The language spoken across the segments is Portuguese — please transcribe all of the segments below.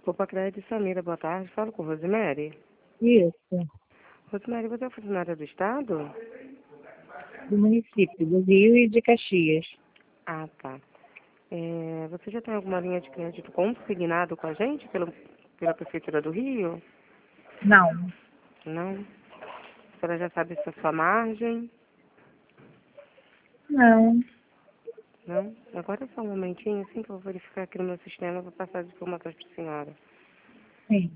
Opa, Crédito Samira, boa tarde. Falo com Rosemary. Isso, Rosemary, você é funcionária do Estado? do município do Rio e de Caxias. Ah, tá. Você já tem alguma linha de crédito consignado com a gente pela Prefeitura do Rio? Não, Não? A senhora já sabe se é sua margem? não, Não? Agora é só um momentinho, assim que eu vou verificar aqui no meu sistema, eu vou passar as informações para a senhora. sim.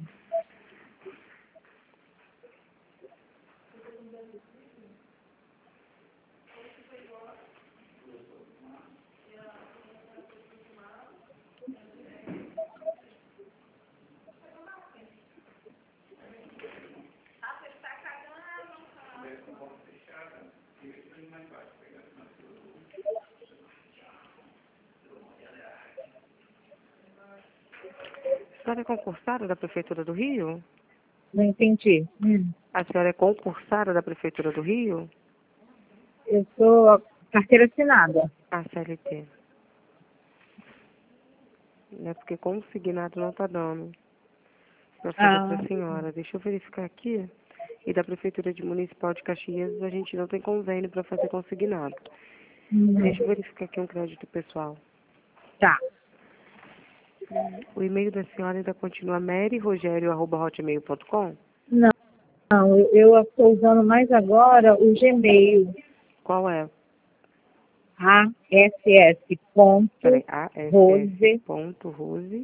A senhora é concursada da Prefeitura do Rio? Não entendi. A senhora é concursada da Prefeitura do Rio? Eu sou carteira assinada. A CLT. É porque consignado não está dando. Eu falei para Ah, a senhora, deixa eu verificar aqui. E da Prefeitura de Municipal de Caxias, a gente não tem convênio para fazer consignado. Deixa eu verificar aqui um crédito pessoal. tá. O e-mail da senhora ainda continua maryrogerio@hotmail.com? Não, não, eu estou usando mais agora o Gmail. Qual é? Peraí, ass.rose, ass.rose,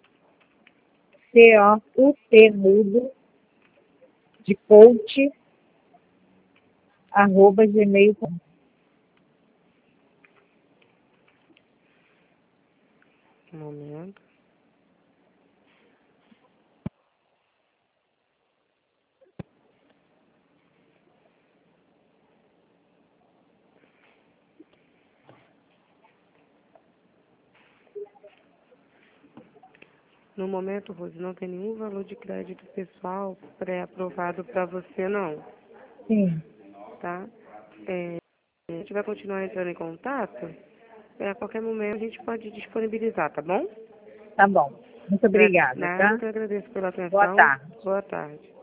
COUT mudo, de coach, @gmail.com. um momento. No momento, Rose, não tem nenhum valor de crédito pessoal pré-aprovado para você, não, Sim, tá? A gente vai continuar entrando em contato. A qualquer momento a gente pode disponibilizar, tá bom? tá bom. Muito obrigada, Nada, tá? que eu agradeço pela Boa atenção. tarde. Boa tarde.